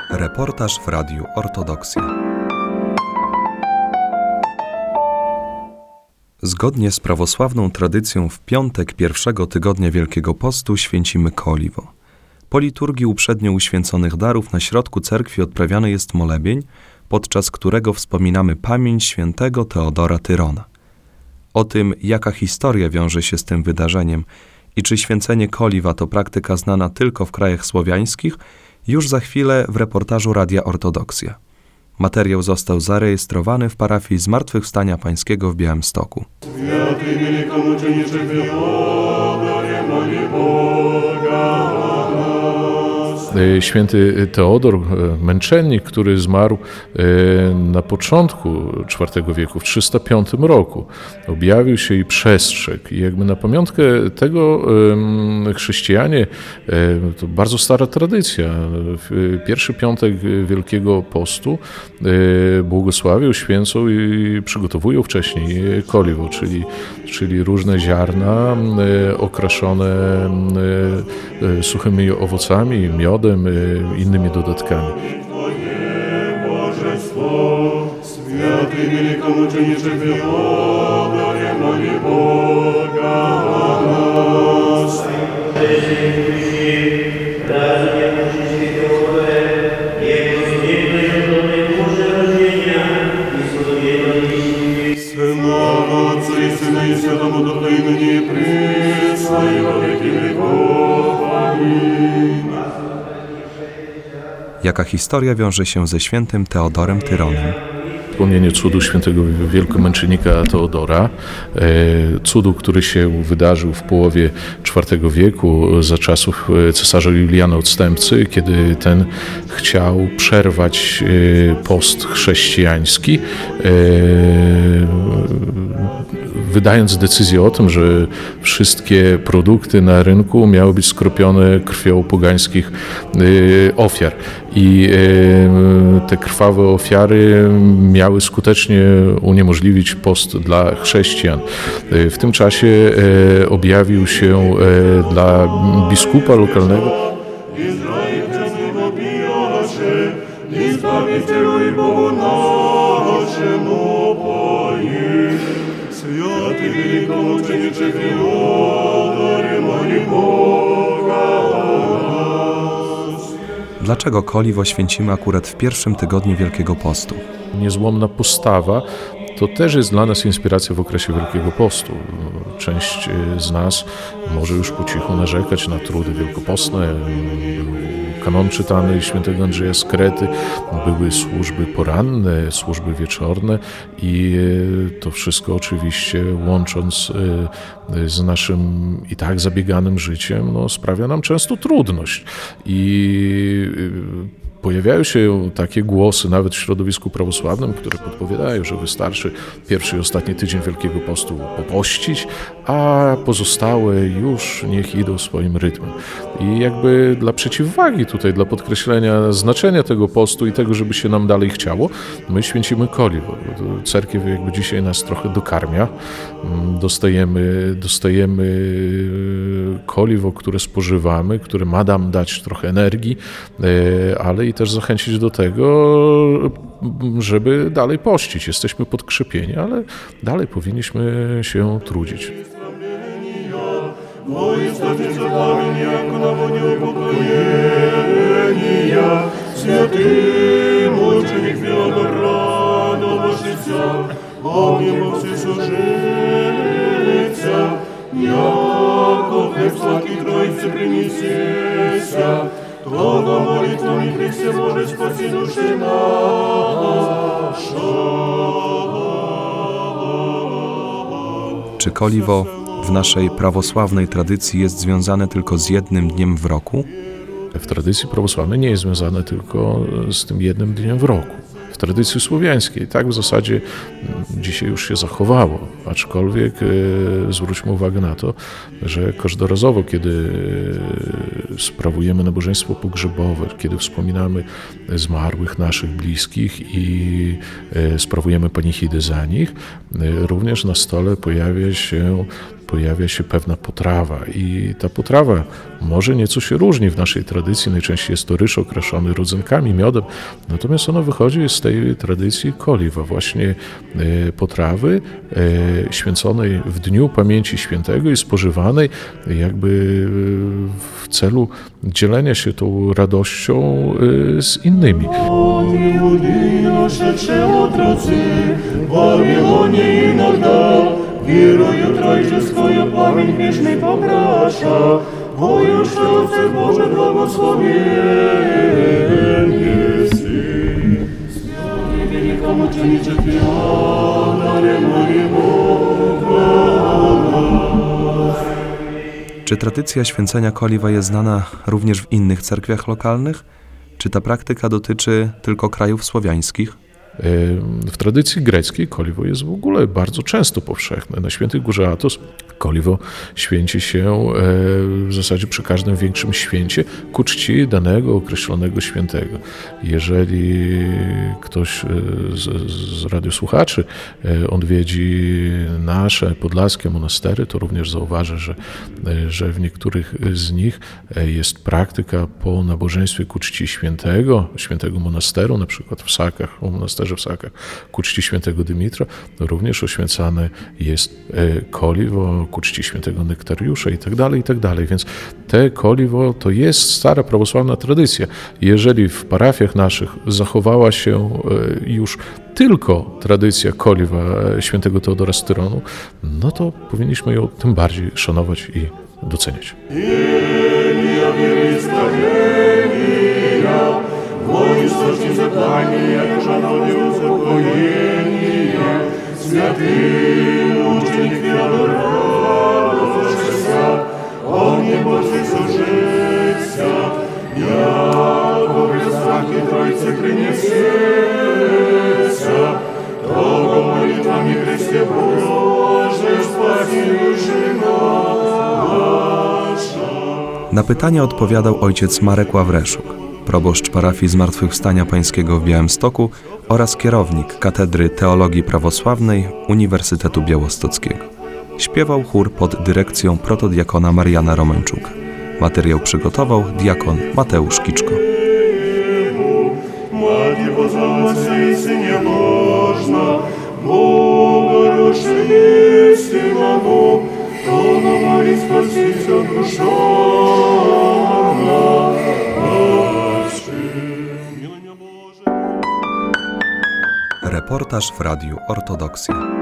Reportaż w Radiu Ortodoksja. Zgodnie z prawosławną tradycją w piątek pierwszego tygodnia Wielkiego Postu święcimy Koliwo. Po liturgii uprzednio uświęconych darów na środku cerkwi odprawiany jest molebień, podczas którego wspominamy pamięć świętego Teodora Tyrona. O tym, jaka historia wiąże się z tym wydarzeniem i czy święcenie Koliwa to praktyka znana tylko w krajach słowiańskich, już za chwilę w reportażu Radia Ortodoksja. Materiał został zarejestrowany w parafii Zmartwychwstania Pańskiego w Białymstoku. Święty Teodor, męczennik, który zmarł na początku IV wieku, w 305 roku, objawił się i przestrzegł. I jakby na pamiątkę tego chrześcijanie, to bardzo stara tradycja, w pierwszy piątek Wielkiego Postu błogosławią, święcą i przygotowują wcześniej koliwo, czyli różne ziarna okraszone suchymi owocami, miodem, innymi dodatkami. Jaka historia wiąże się ze świętym Teodorem Tyronem? Wspomnienie cudu świętego wielkomęczennika Teodora, cudu, który się wydarzył w połowie IV wieku za czasów cesarza Juliana Odstępcy, kiedy ten chciał przerwać post chrześcijański, wydając decyzję o tym, że wszystkie produkty na rynku miały być skropione krwią pogańskich ofiar. I te krwawe ofiary miały skutecznie uniemożliwić post dla chrześcijan. W tym czasie objawił się dla biskupa lokalnego Dlaczego Koliwo święcimy akurat w pierwszym tygodniu Wielkiego Postu? Niezłomna postawa to też jest dla nas inspiracja w okresie Wielkiego Postu. Część z nas może już po cichu narzekać na trudy wielkopostne. Kanon czytany świętego Andrzeja z Krety, były służby poranne, służby wieczorne i to wszystko oczywiście łącząc z naszym i tak zabieganym życiem, sprawia nam często trudność. I pojawiają się takie głosy, nawet w środowisku prawosławnym, które podpowiadają, że wystarczy pierwszy i ostatni tydzień Wielkiego Postu popościć, a pozostałe już niech idą swoim rytmem. I jakby dla przeciwwagi tutaj, dla podkreślenia znaczenia tego postu i tego, żeby się nam dalej chciało, my święcimy Koliwo. Cerkiew jakby dzisiaj nas trochę dokarmia. Dostajemy Koliwo, które spożywamy, które ma nam dać trochę energii, ale i też zachęcić do tego, żeby dalej pościć. Jesteśmy podkrzepieni, ale dalej powinniśmy się trudzić. Twego molitwami Chryste może spasi duszy naszą. Czy Koliwo w naszej prawosławnej tradycji jest związane tylko z jednym dniem w roku? W tradycji prawosławnej nie jest związane tylko z tym jednym dniem w roku. W tradycji słowiańskiej tak w zasadzie dzisiaj już się zachowało, aczkolwiek zwróćmy uwagę na to, że każdorazowo, kiedy sprawujemy nabożeństwo pogrzebowe, kiedy wspominamy zmarłych naszych bliskich i sprawujemy panichidy za nich, również na stole pojawia się pojawia się pewna potrawa i ta potrawa może nieco się różni w naszej tradycji, najczęściej jest to ryż okraszony rodzynkami, miodem, natomiast ono wychodzi z tej tradycji koliwa, właśnie potrawy święconej w dniu pamięci świętego i spożywanej jakby w celu dzielenia się tą radością z innymi. Вірою Тройческою пам'ять вічний покраща, бо już Отце Боже благословен єси. Святий великомучениче Феодоре, молимо нас. Czy tradycja święcenia koliwa jest znana również w innych cerkwiach lokalnych? Czy ta praktyka dotyczy tylko krajów słowiańskich? W tradycji greckiej koliwo jest w ogóle bardzo często powszechne. Na Świętej Górze Athos koliwo święci się w zasadzie przy każdym większym święcie ku czci danego określonego świętego. Jeżeli ktoś z radiosłuchaczy odwiedzi nasze podlaskie monastery, to również zauważy, że w niektórych z nich jest praktyka po nabożeństwie ku czci świętego monasteru, na przykład w Sakach, w monasterze w Sakach, ku czci świętego Dymitra, również oświęcane jest koliwo ku czci świętego Nektariusza i tak dalej. Więc te koliwo to jest stara prawosławna tradycja. Jeżeli w parafiach naszych zachowała się już tylko tradycja koliwa świętego Teodora z Tyronu, no to powinniśmy ją tym bardziej szanować i doceniać. Святий мученик Феодор радовался, он не больше сужится, яко при страхе Тройцы принесется, того молитвами Христе Божий спаси души наша. Na pytania odpowiadał ojciec Marek Ławreszuk, proboszcz parafii Zmartwychwstania Pańskiego w Białymstoku oraz kierownik Katedry Teologii Prawosławnej Uniwersytetu Białostockiego. Śpiewał chór pod dyrekcją protodiakona Mariana Romańczuka. Materiał przygotował diakon Mateusz Kiczko. Мати позвалася і синя можна, Бога руши силану, то на морі спасися душовна. Reportaż w Radiu Ortodoksja.